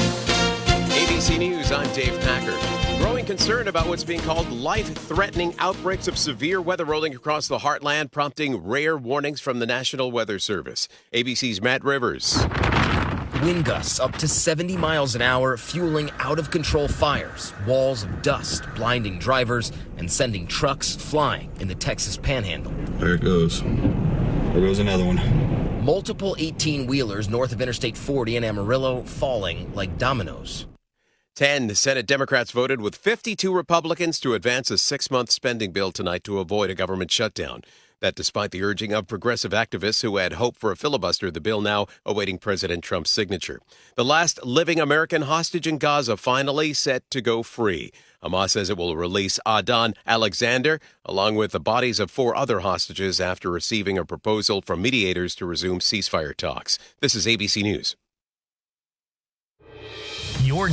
ABC News, I'm Dave Packer. Growing concern about what's being called life-threatening outbreaks of severe weather rolling across the heartland, prompting rare warnings from the National Weather Service. ABC's Matt Rivers. Wind gusts up to 70 miles an hour, fueling out-of-control fires, walls of dust blinding drivers and sending trucks flying in the Texas Panhandle. There it goes. There goes another one. Multiple 18-wheelers north of Interstate 40 in Amarillo falling like dominoes. 10 Senate Democrats voted with 52 Republicans to advance a 6-month spending bill tonight to avoid a government shutdown. That despite the urging of progressive activists who had hoped for a filibuster, the bill now awaiting President Trump's signature. The last living American hostage in Gaza finally set to go free. Hamas says it will release Adnan Alexander, along with the bodies of 4 other hostages after receiving a proposal from mediators to resume ceasefire talks. This is ABC News. Your